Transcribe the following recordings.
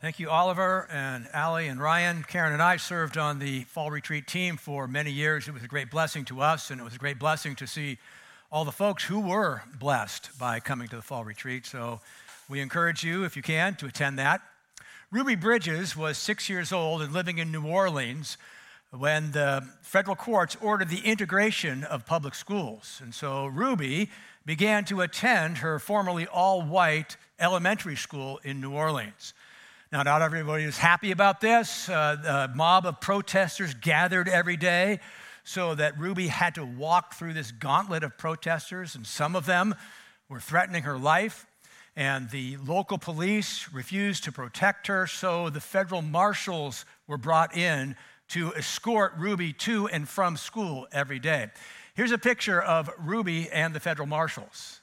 Thank you, Oliver and Allie and Ryan. Karen and I served on the fall retreat team for many years. It was a great blessing to us, and it was a great blessing to see all the folks who were blessed by coming to the fall retreat. So we encourage you, if you can, to attend that. Ruby Bridges was 6 years old and living in New Orleans when the federal courts ordered the integration of public schools. And so Ruby began to attend her formerly all-white elementary school in New Orleans. Now, not everybody is happy about this. A mob of protesters gathered every day so that Ruby had to walk through this gauntlet of protesters, and some of them were threatening her life, and the local police refused to protect her, so the federal marshals were brought in to escort Ruby to and from school every day. Here's a picture of Ruby and the federal marshals.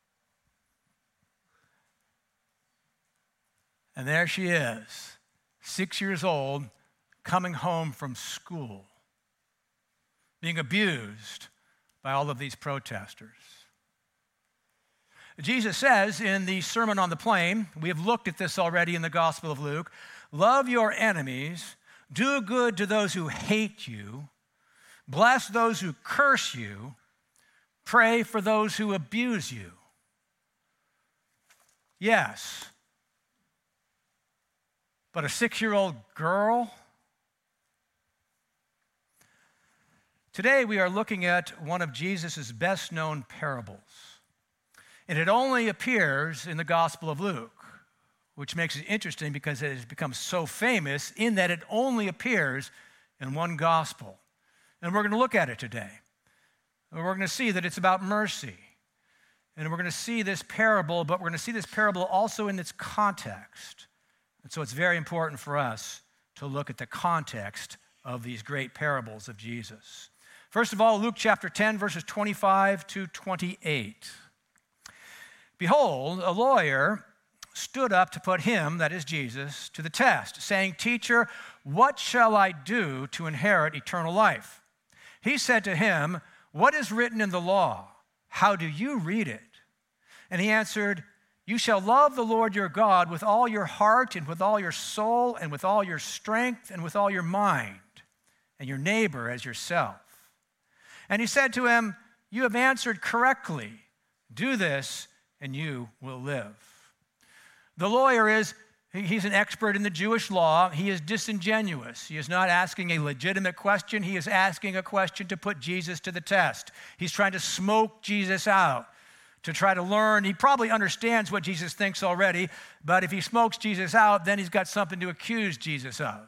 And there she is, 6 years old, coming home from school, being abused by all of these protesters. Jesus says in the Sermon on the Plain, we have looked at this already in the Gospel of Luke, love your enemies, do good to those who hate you, bless those who curse you, pray for those who abuse you. Yes. But a 6-year-old girl? Today we are looking at one of Jesus' best-known parables. And it only appears in the Gospel of Luke, which makes it interesting because it has become so famous in that it only appears in one gospel. And we're going to look at it today. And we're going to see that it's about mercy. And we're going to see this parable, but we're going to see this parable also in its context. And so it's very important for us to look at the context of these great parables of Jesus. First of all, Luke chapter 10, verses 25 to 28. Behold, a lawyer stood up to put him, that is Jesus, to the test, saying, Teacher, what shall I do to inherit eternal life? He said to him, What is written in the law? How do you read it? And he answered, You shall love the Lord your God with all your heart and with all your soul and with all your strength and with all your mind, and your neighbor as yourself. And he said to him, You have answered correctly. Do this, and you will live. The lawyer he's an expert in the Jewish law. He is disingenuous. He is not asking a legitimate question. He is asking a question to put Jesus to the test. He's trying to smoke Jesus out, to try to learn. He probably understands what Jesus thinks already, but if he smokes Jesus out, then he's got something to accuse Jesus of.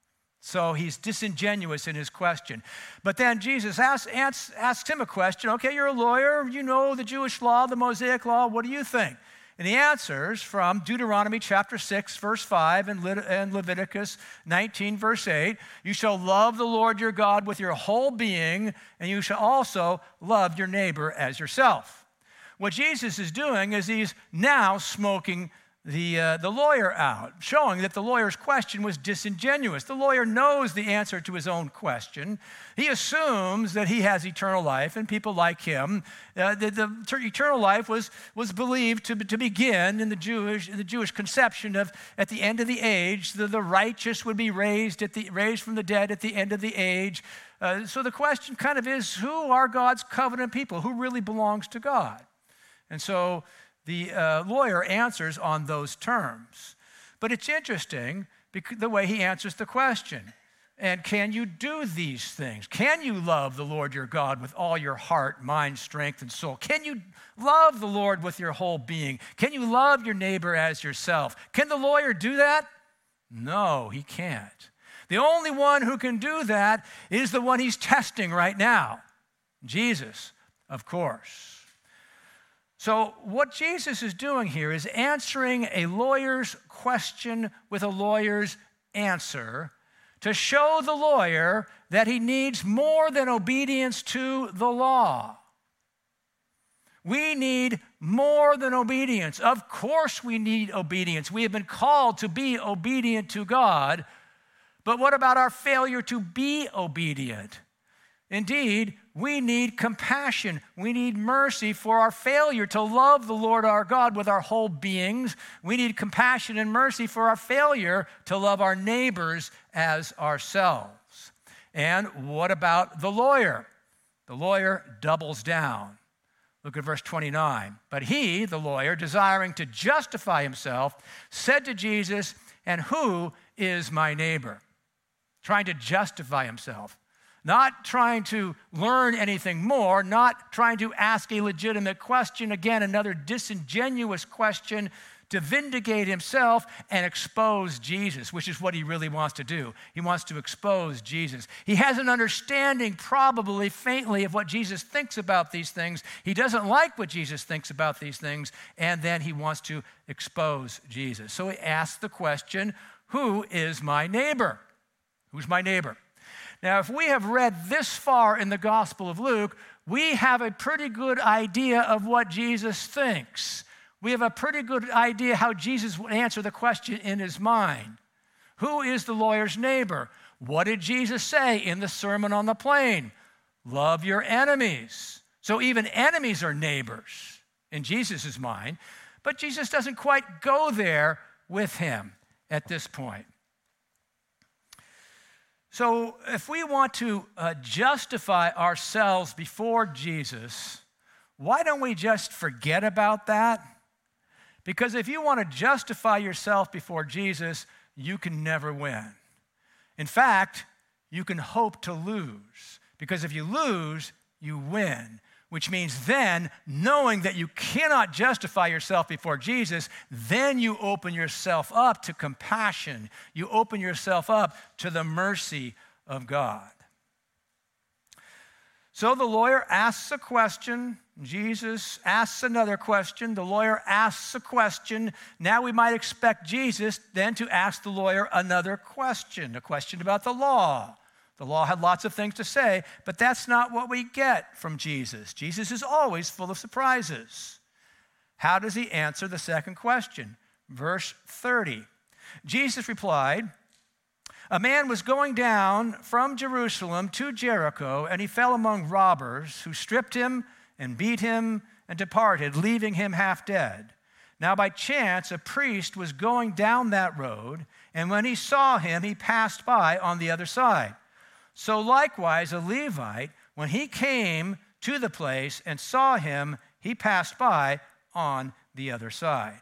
So he's disingenuous in his question. But then Jesus asks him a question. Okay, you're a lawyer. You know the Jewish law, the Mosaic law. What do you think? And he answers from Deuteronomy chapter 6, verse 5, and Leviticus 19, verse 8. You shall love the Lord your God with your whole being, and you shall also love your neighbor as yourself. What Jesus is doing is he's now smoking the lawyer out, showing that the lawyer's question was disingenuous. The lawyer knows the answer to his own question. He assumes that he has eternal life, and people like him. The eternal life was believed to begin in the Jewish conception of at the end of the age, the righteous would be raised from the dead at the end of the age. So the question kind of is, who are God's covenant people? Who really belongs to God? And so the lawyer answers on those terms. But it's interesting the way he answers the question. And can you do these things? Can you love the Lord your God with all your heart, mind, strength, and soul? Can you love the Lord with your whole being? Can you love your neighbor as yourself? Can the lawyer do that? No, he can't. The only one who can do that is the one he's testing right now, Jesus, of course. So what Jesus is doing here is answering a lawyer's question with a lawyer's answer to show the lawyer that he needs more than obedience to the law. We need more than obedience. Of course we need obedience. We have been called to be obedient to God, but what about our failure to be obedient? Indeed, we need compassion. We need mercy for our failure to love the Lord our God with our whole beings. We need compassion and mercy for our failure to love our neighbors as ourselves. And what about the lawyer? The lawyer doubles down. Look at verse 29. But he, the lawyer, desiring to justify himself, said to Jesus, "And who is my neighbor?" Trying to justify himself. Not trying to learn anything more, not trying to ask a legitimate question. Again, another disingenuous question to vindicate himself and expose Jesus, which is what he really wants to do. He wants to expose Jesus. He has an understanding, probably faintly, of what Jesus thinks about these things. He doesn't like what Jesus thinks about these things, and then he wants to expose Jesus. So he asks the question, who is my neighbor? Who's my neighbor? Now, if we have read this far in the Gospel of Luke, we have a pretty good idea of what Jesus thinks. We have a pretty good idea how Jesus would answer the question in his mind. Who is the lawyer's neighbor? What did Jesus say in the Sermon on the Plain? Love your enemies. So even enemies are neighbors in Jesus' mind, but Jesus doesn't quite go there with him at this point. So if we want to justify ourselves before Jesus, why don't we just forget about that? Because if you want to justify yourself before Jesus, you can never win. In fact, you can hope to lose. Because if you lose, you win. Which means then, knowing that you cannot justify yourself before Jesus, then you open yourself up to compassion. You open yourself up to the mercy of God. So the lawyer asks a question. Jesus asks another question. The lawyer asks a question. Now we might expect Jesus then to ask the lawyer another question, a question about the law. The law had lots of things to say, but that's not what we get from Jesus. Jesus is always full of surprises. How does he answer the second question? Verse 30. Jesus replied, "A man was going down from Jerusalem to Jericho, and he fell among robbers who stripped him and beat him and departed, leaving him half dead. Now by chance a priest was going down that road, and when he saw him, he passed by on the other side. So likewise a Levite, when he came to the place and saw him, he passed by on the other side."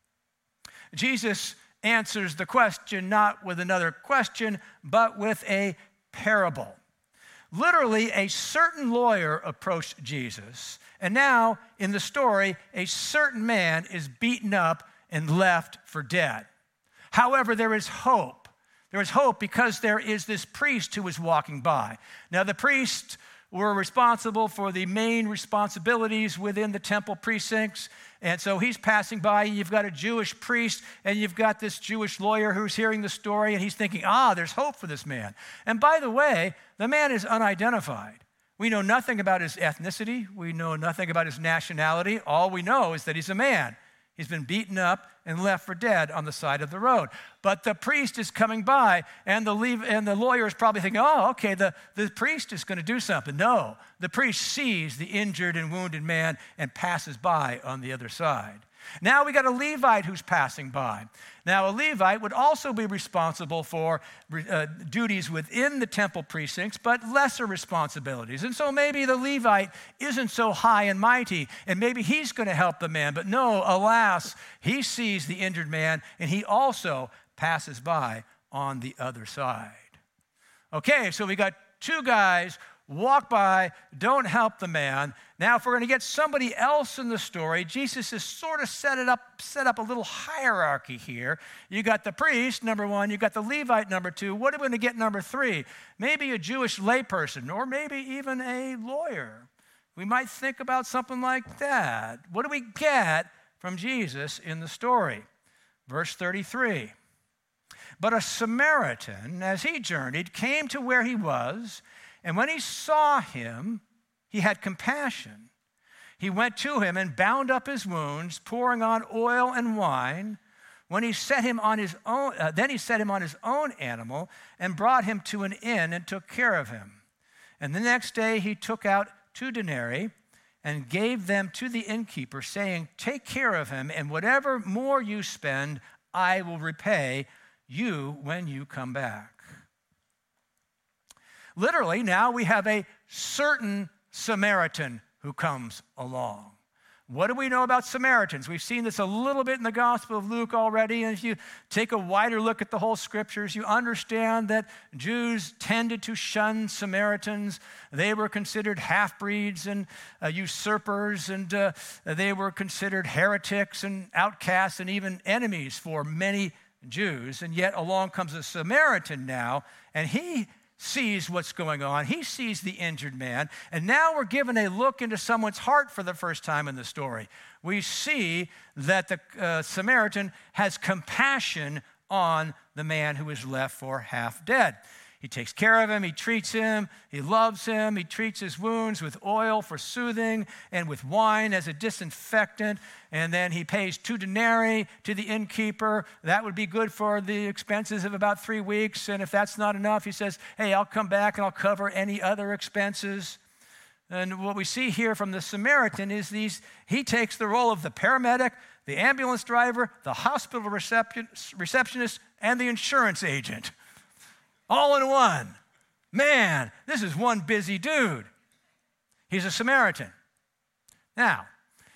Jesus answers the question not with another question, but with a parable. Literally, a certain lawyer approached Jesus, and now in the story, a certain man is beaten up and left for dead. However, there is hope. There is hope because there is this priest who was walking by. Now, the priests were responsible for the main responsibilities within the temple precincts. And so he's passing by. You've got a Jewish priest, and you've got this Jewish lawyer who's hearing the story, and he's thinking, there's hope for this man. And by the way, the man is unidentified. We know nothing about his ethnicity. We know nothing about his nationality. All we know is that he's a man. He's been beaten up and left for dead on the side of the road. But the priest is coming by, and the lawyer is probably thinking, okay, the priest is going to do something. No, the priest sees the injured and wounded man and passes by on the other side. Now we got a Levite who's passing by. Now a Levite would also be responsible for duties within the temple precincts, but lesser responsibilities. And so maybe the Levite isn't so high and mighty, and maybe he's going to help the man. But no, alas, he sees the injured man, and he also passes by on the other side. Okay, so we got two guys walk by, don't help the man. Now, if we're going to get somebody else in the story, Jesus has sort of set up a little hierarchy here. You got the priest, number one. You got the Levite, number two. What are we going to get, number three? Maybe a Jewish layperson, or maybe even a lawyer. We might think about something like that. What do we get from Jesus in the story? Verse 33. But a Samaritan, as he journeyed, came to where he was, and when he saw him, he had compassion. He went to him and bound up his wounds, pouring on oil and wine. When he set him on his own, then he set him on his own animal and brought him to an inn and took care of him. And the next day he took out 2 denarii and gave them to the innkeeper, saying, take care of him, and whatever more you spend, I will repay you when you come back. Literally, now we have a certain Samaritan who comes along. What do we know about Samaritans? We've seen this a little bit in the Gospel of Luke already, and if you take a wider look at the whole Scriptures, you understand that Jews tended to shun Samaritans. They were considered half-breeds and usurpers, and they were considered heretics and outcasts and even enemies for many Jews. And yet along comes a Samaritan now, and he sees what's going on. He sees the injured man. And now we're given a look into someone's heart for the first time in the story. We see that the Samaritan has compassion on the man who is left for half dead. He takes care of him, he treats him, he loves him, he treats his wounds with oil for soothing and with wine as a disinfectant, and then he pays 2 denarii to the innkeeper. That would be good for the expenses of about 3 weeks, and if that's not enough, he says, hey, I'll come back and I'll cover any other expenses. And what we see here from the Samaritan is he takes the role of the paramedic, the ambulance driver, the hospital receptionist, and the insurance agent. All in one. Man, this is one busy dude. He's a Samaritan. Now,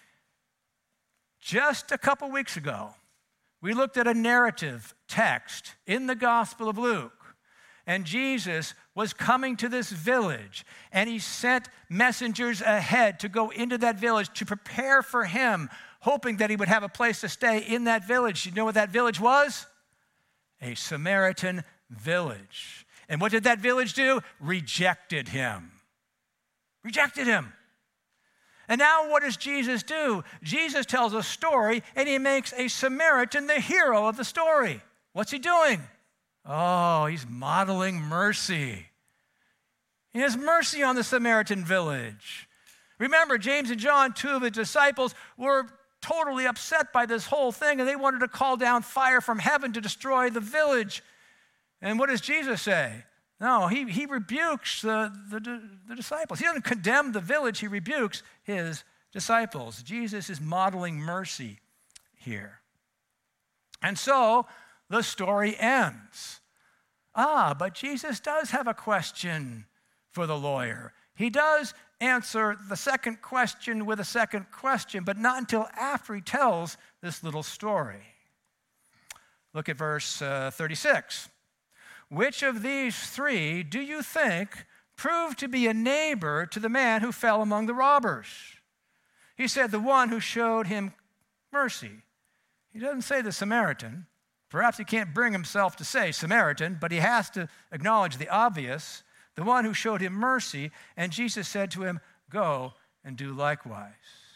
just a couple weeks ago, we looked at a narrative text in the Gospel of Luke, and Jesus was coming to this village, and he sent messengers ahead to go into that village to prepare for him, hoping that he would have a place to stay in that village. You know what that village was? A Samaritan village. And what did that village do? Rejected him. Rejected him. And now what does Jesus do? Jesus tells a story, and he makes a Samaritan the hero of the story. What's he doing? Oh, he's modeling mercy. He has mercy on the Samaritan village. Remember, James and John, 2 of the disciples, were totally upset by this whole thing, and they wanted to call down fire from heaven to destroy the village. And what does Jesus say? No, he rebukes the disciples. He doesn't condemn the village, he rebukes his disciples. Jesus is modeling mercy here. And so the story ends. But Jesus does have a question for the lawyer. He does answer the second question with a second question, but not until after he tells this little story. Look at verse 36. Which of these 3 do you think proved to be a neighbor to the man who fell among the robbers? He said, the one who showed him mercy. He doesn't say the Samaritan. Perhaps he can't bring himself to say Samaritan, but he has to acknowledge the obvious, the one who showed him mercy. And Jesus said to him, go and do likewise.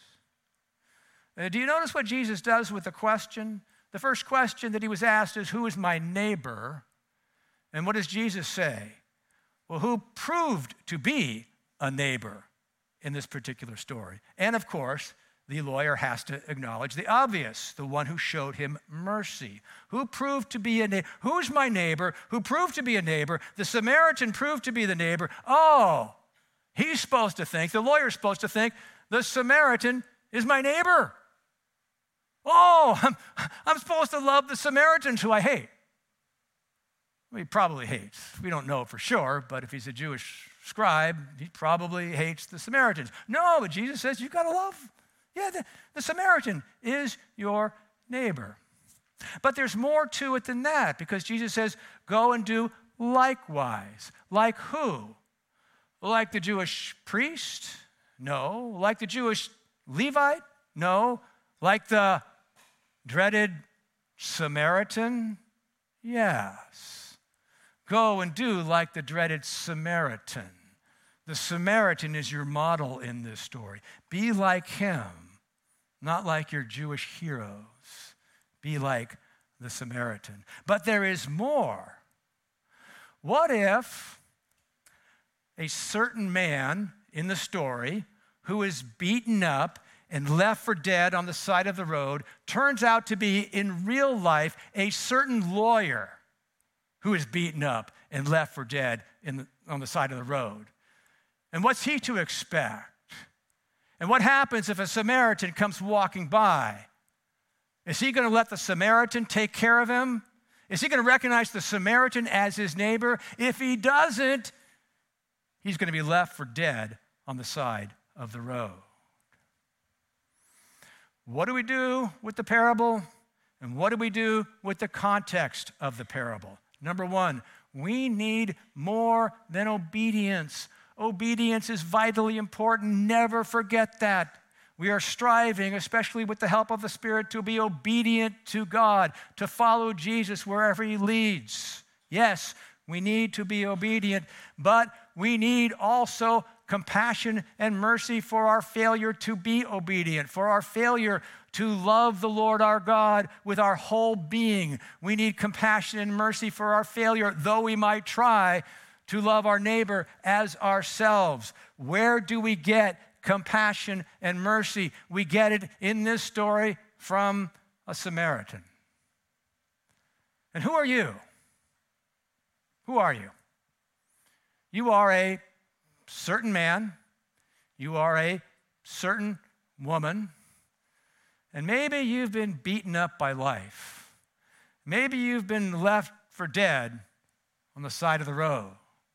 Do you notice what Jesus does with the question? The first question that he was asked is, who is my neighbor? And what does Jesus say? Well, who proved to be a neighbor in this particular story? And of course, the lawyer has to acknowledge the obvious, the one who showed him mercy. Who proved to be a neighbor? Who's my neighbor? Who proved to be a neighbor? The Samaritan proved to be the neighbor. Oh, he's supposed to think, the lawyer's supposed to think, the Samaritan is my neighbor. Oh, I'm supposed to love the Samaritans who I hate. He probably hates. We don't know for sure, but if he's a Jewish scribe, he probably hates the Samaritans. No, but Jesus says you've got to love. Yeah, the Samaritan is your neighbor. But there's more to it than that, because Jesus says, go and do likewise. Like who? Like the Jewish priest? No. Like the Jewish Levite? No. Like the dreaded Samaritan? Yes. Go and do like the dreaded Samaritan. The Samaritan is your model in this story. Be like him, not like your Jewish heroes. Be like the Samaritan. But there is more. What if a certain man in the story who is beaten up and left for dead on the side of the road turns out to be, in real life, a certain lawyer who is beaten up and left for dead on the side of the road? And what's he to expect? And what happens if a Samaritan comes walking by? Is he going to let the Samaritan take care of him? Is he going to recognize the Samaritan as his neighbor? If he doesn't, he's going to be left for dead on the side of the road. What do we do with the parable? And what do we do with the context of the parable? Number one, we need more than obedience. Obedience is vitally important. Never forget that. We are striving, especially with the help of the Spirit, to be obedient to God, to follow Jesus wherever he leads. Yes, we need to be obedient, but we need also compassion and mercy for our failure to be obedient, for our failure to love the Lord our God with our whole being. We need compassion and mercy for our failure, though we might try to love our neighbor as ourselves. Where do we get compassion and mercy? We get it in this story from a Samaritan. And who are you? Who are you? You are a certain man. You are a certain woman. And maybe you've been beaten up by life. Maybe you've been left for dead on the side of the road.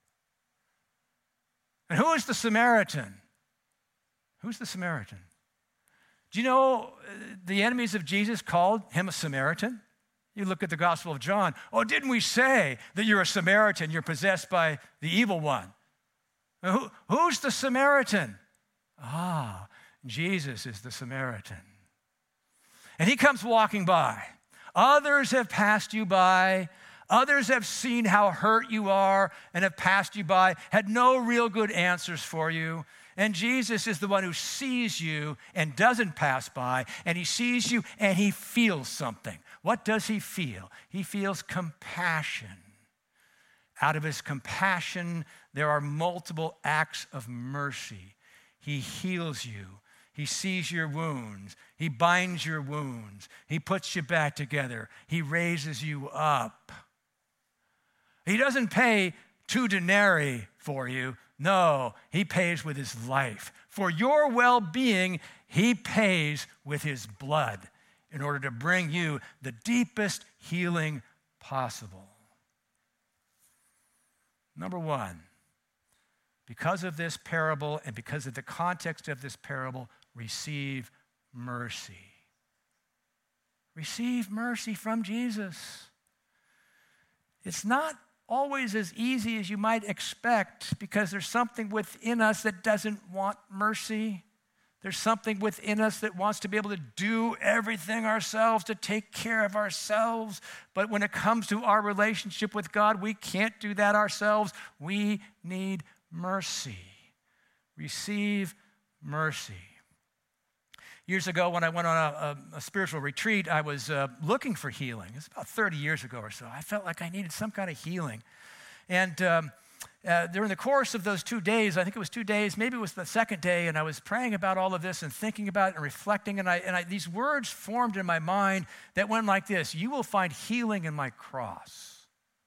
And who is the Samaritan? Who's the Samaritan? Do you know the enemies of Jesus called him a Samaritan? You look at the Gospel of John. Oh, didn't we say that you're a Samaritan? You're possessed by the evil one. Who's the Samaritan? Ah, Jesus is the Samaritan. And he comes walking by. Others have passed you by. Others have seen how hurt you are and have passed you by, had no real good answers for you. And Jesus is the one who sees you and doesn't pass by, and he sees you and he feels something. What does he feel? He feels compassion. Out of his compassion, there are multiple acts of mercy. He heals you. He sees your wounds. He binds your wounds. He puts you back together. He raises you up. He doesn't pay 2 denarii for you. No, he pays with his life. For your well-being, he pays with his blood in order to bring you the deepest healing possible. Number one, because of this parable and because of the context of this parable, receive mercy. Receive mercy from Jesus. It's not always as easy as you might expect because there's something within us that doesn't want mercy. There's something within us that wants to be able to do everything ourselves, to take care of ourselves. But when it comes to our relationship with God, we can't do that ourselves. We need mercy. Receive mercy. Years ago, when I went on a spiritual retreat, I was looking for healing. It's about 30 years ago or so. I felt like I needed some kind of healing. And during the course of those 2 days, I think it was 2 days, maybe it was the second day, and I was praying about all of this and thinking about it and reflecting, and these words formed in my mind that went like this: you will find healing in my cross.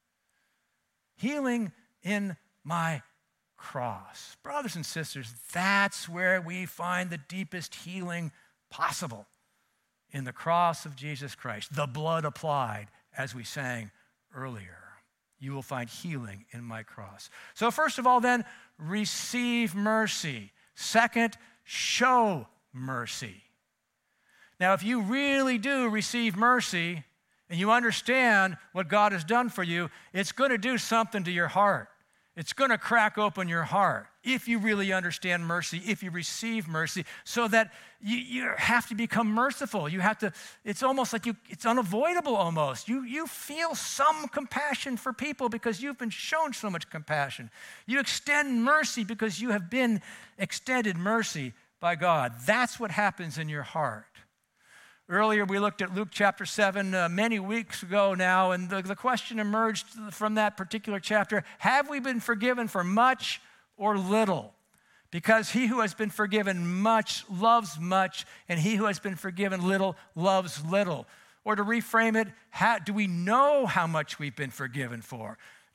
Healing in my cross. Brothers and sisters, that's where we find the deepest healing possible, in the cross of Jesus Christ, the blood applied, as we sang earlier. You will find healing in my cross. So first of all then, receive mercy. Second, show mercy. Now, if you really do receive mercy and you understand what God has done for you, it's going to do something to your heart. It's going to crack open your heart if you really understand mercy, if you receive mercy, so that you have to become merciful. You have to, it's almost like it's unavoidable almost. You feel some compassion for people because you've been shown so much compassion. You extend mercy because you have been extended mercy by God. That's what happens in your heart. Earlier, we looked at Luke chapter 7 many weeks ago now, and the question emerged from that particular chapter: have we been forgiven for much or little? Because he who has been forgiven much loves much, and he who has been forgiven little loves little. Or to reframe it, do we know how much we've been forgiven for?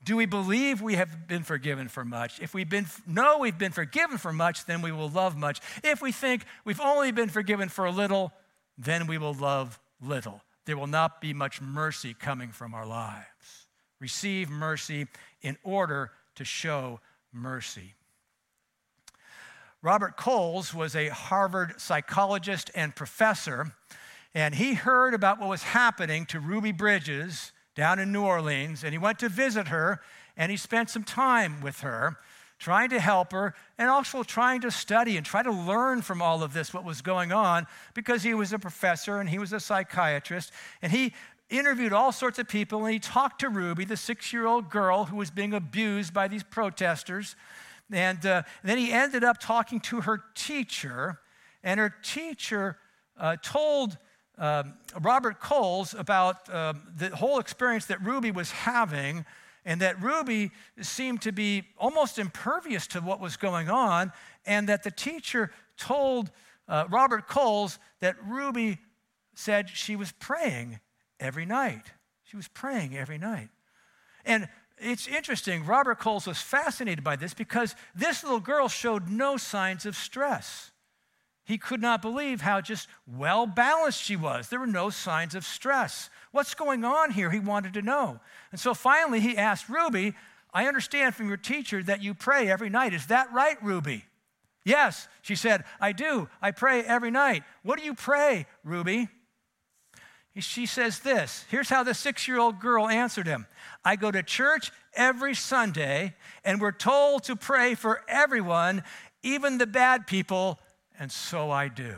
Do we believe we have been forgiven for much? If we know we've been forgiven for much, then we will love much. If we think we've only been forgiven for a little, then we will love little. There will not be much mercy coming from our lives. Receive mercy in order to show mercy. Robert Coles was a Harvard psychologist and professor, and he heard about what was happening to Ruby Bridges down in New Orleans, and he went to visit her, and he spent some time with her, trying to help her, and also trying to study and try to learn from all of this, what was going on, because he was a professor and he was a psychiatrist, and he interviewed all sorts of people, and he talked to Ruby, the 6-year-old girl who was being abused by these protesters, and then he ended up talking to her teacher, and her teacher told Robert Coles about the whole experience that Ruby was having, and that Ruby seemed to be almost impervious to what was going on, and that the teacher told Robert Coles that Ruby said she was praying every night. She was praying every night. And it's interesting, Robert Coles was fascinated by this because this little girl showed no signs of stress. He could not believe how just well-balanced she was. There were no signs of stress. What's going on here? He wanted to know. And so finally he asked Ruby, I understand from your teacher that you pray every night. Is that right, Ruby? Yes, she said, I do. I pray every night. What do you pray, Ruby? She says this. Here's how the 6-year-old girl answered him. I go to church every Sunday, and we're told to pray for everyone, even the bad people, and so I do.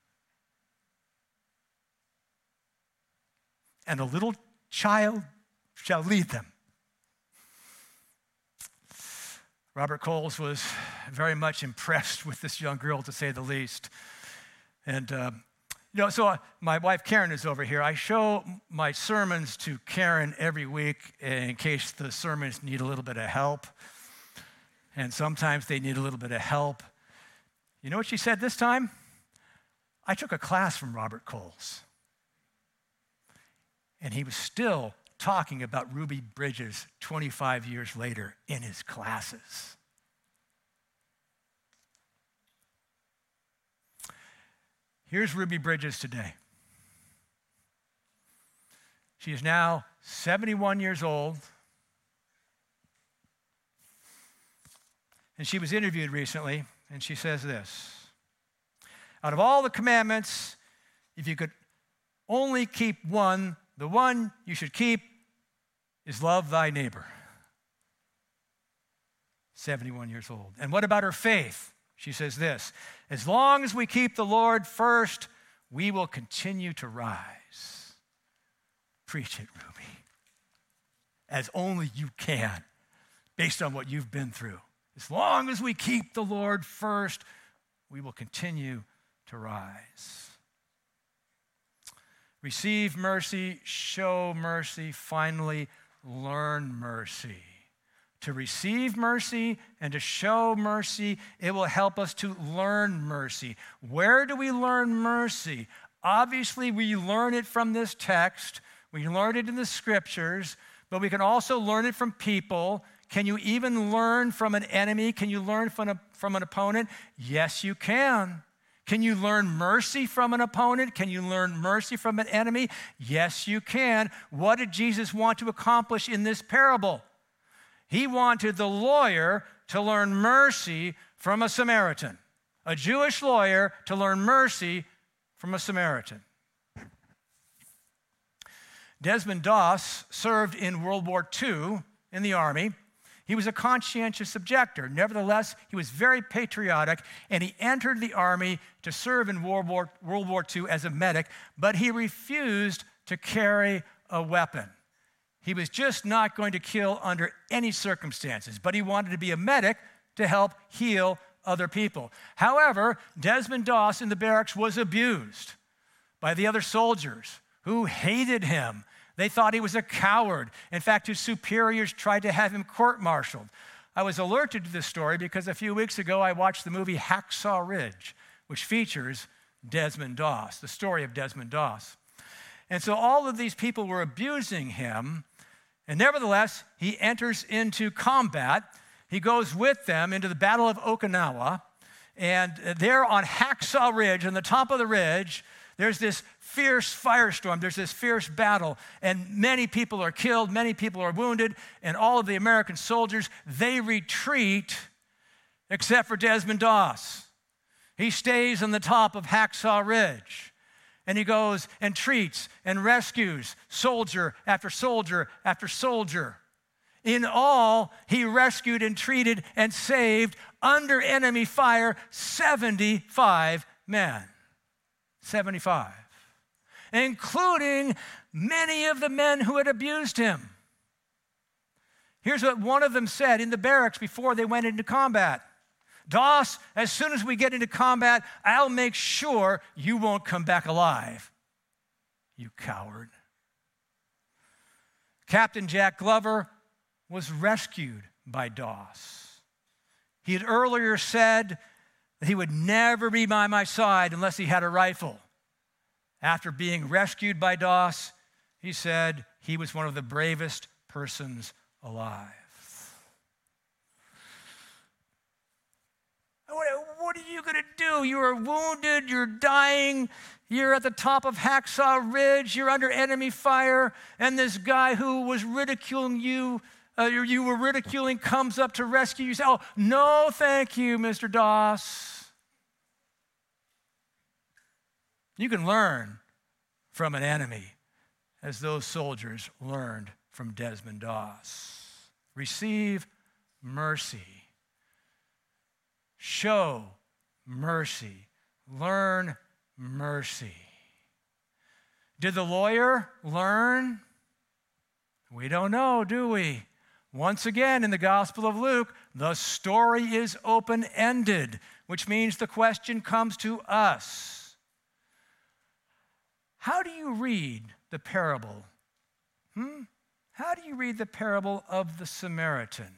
And a little child shall lead them. Robert Coles was very much impressed with this young girl, to say the least. And, so my wife Karen is over here. I show my sermons to Karen every week in case the sermons need a little bit of help. And sometimes they need a little bit of help. You know what she said this time? I took a class from Robert Coles. And he was still talking about Ruby Bridges 25 years later in his classes. Here's Ruby Bridges today. She is now 71 years old. And she was interviewed recently, and she says this. Out of all the commandments, if you could only keep one, the one you should keep is love thy neighbor. 71 years old. And what about her faith? She says this, as long as we keep the Lord first, we will continue to rise. Preach it, Ruby, as only you can, based on what you've been through. As long as we keep the Lord first, we will continue to rise. Receive mercy, show mercy, finally, learn mercy. To receive mercy and to show mercy, it will help us to learn mercy. Where do we learn mercy? Obviously, we learn it from this text. We learn it in the scriptures, but we can also learn it from people. Can you even learn from an enemy? Can you learn from an opponent? Yes, you can. Can you learn mercy from an opponent? Can you learn mercy from an enemy? Yes, you can. What did Jesus want to accomplish in this parable? He wanted the lawyer to learn mercy from a Samaritan, a Jewish lawyer to learn mercy from a Samaritan. Desmond Doss served in World War II in the Army. He was a conscientious objector. Nevertheless, he was very patriotic, and he entered the Army to serve in World War II as a medic, but he refused to carry a weapon. He was just not going to kill under any circumstances, but he wanted to be a medic to help heal other people. However, Desmond Doss in the barracks was abused by the other soldiers who hated him. They thought he was a coward. In fact, his superiors tried to have him court-martialed. I was alerted to this story because a few weeks ago I watched the movie Hacksaw Ridge, which features Desmond Doss, the story of Desmond Doss. And so all of these people were abusing him. And nevertheless, he enters into combat. He goes with them into the Battle of Okinawa. And there on Hacksaw Ridge, on the top of the ridge, there's this fierce firestorm. There's this fierce battle. And many people are killed. Many people are wounded. And all of the American soldiers, they retreat except for Desmond Doss. He stays on the top of Hacksaw Ridge. And he goes and treats and rescues soldier after soldier after soldier. In all, he rescued and treated and saved under enemy fire 75 men. 75. Including many of the men who had abused him. Here's what one of them said in the barracks before they went into combat. Doss, as soon as we get into combat, I'll make sure you won't come back alive. You coward. Captain Jack Glover was rescued by Doss. He had earlier said that he would never be by my side unless he had a rifle. After being rescued by Doss, he said he was one of the bravest persons alive. What are you going to do? You are wounded, you're dying, you're at the top of Hacksaw Ridge, you're under enemy fire, and this guy who was ridiculing you were ridiculing, comes up to rescue you. You say, oh, no, thank you, Mr. Doss. You can learn from an enemy as those soldiers learned from Desmond Doss. Receive mercy. Show mercy. Learn mercy. Did the lawyer learn? We don't know, do we? Once again, in the Gospel of Luke, the story is open-ended, which means the question comes to us. How do you read the parable? How do you read the parable of the Samaritan?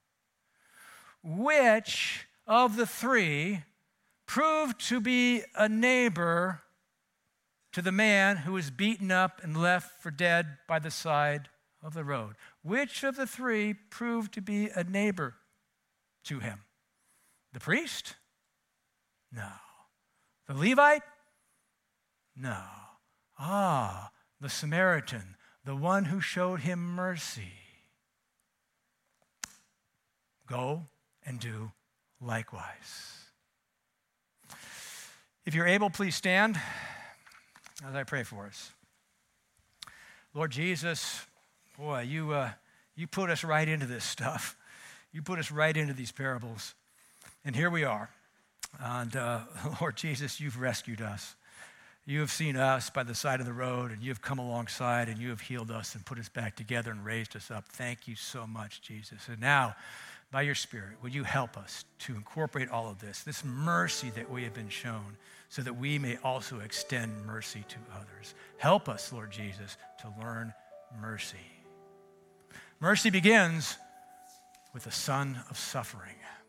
Which of the three proved to be a neighbor to the man who was beaten up and left for dead by the side of the road? Which of the three proved to be a neighbor to him? The priest? No. The Levite? No. The Samaritan, the one who showed him mercy. Go and do likewise. If you're able, please stand as I pray for us. Lord Jesus, boy, you put us right into this stuff. You put us right into these parables. And here we are. And Lord Jesus, you've rescued us. You have seen us by the side of the road, and you have come alongside, and you have healed us and put us back together and raised us up. Thank you so much, Jesus. And now, by your Spirit, will you help us to incorporate all of this mercy that we have been shown, so that we may also extend mercy to others. Help us, Lord Jesus, to learn mercy. Mercy begins with the Son of Suffering.